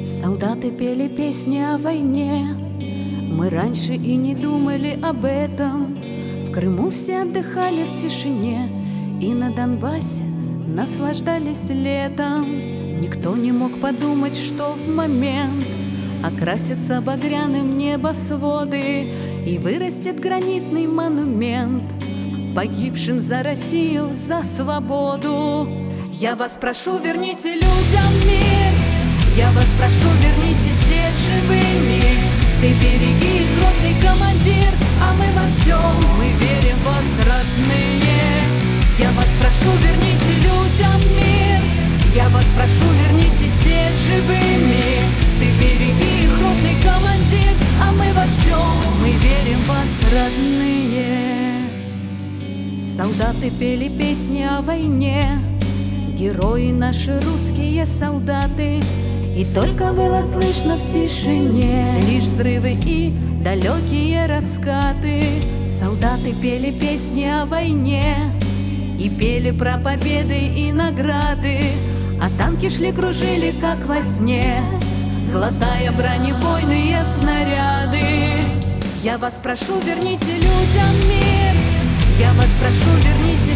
Солдаты пели песни о войне, мы раньше и не думали об этом. В Крыму все отдыхали в тишине, и на Донбассе наслаждались летом. Никто не мог подумать, что в момент окрасятся багряным небосводы и вырастет гранитный монумент погибшим за Россию, за свободу. Я вас прошу, верните людям мир, я вас прошу, верните сеть живыми. Ты береги их, ротный командир, а мы вас ждем, мы верим в вас, родные. Я вас прошу, верните людям мир, я вас прошу, верните сеть живыми. Ты береги их, ротный командир, а мы вас ждем, мы верим в вас, родные. Солдаты пели песни о войне, герои наши русские солдаты. И только было слышно в тишине лишь взрывы и далекие раскаты. Солдаты пели песни о войне и пели про победы и награды, а танки шли, кружили, как во сне, глотая бронебойные снаряды. Я вас прошу, верните людям мир, я вас прошу, верните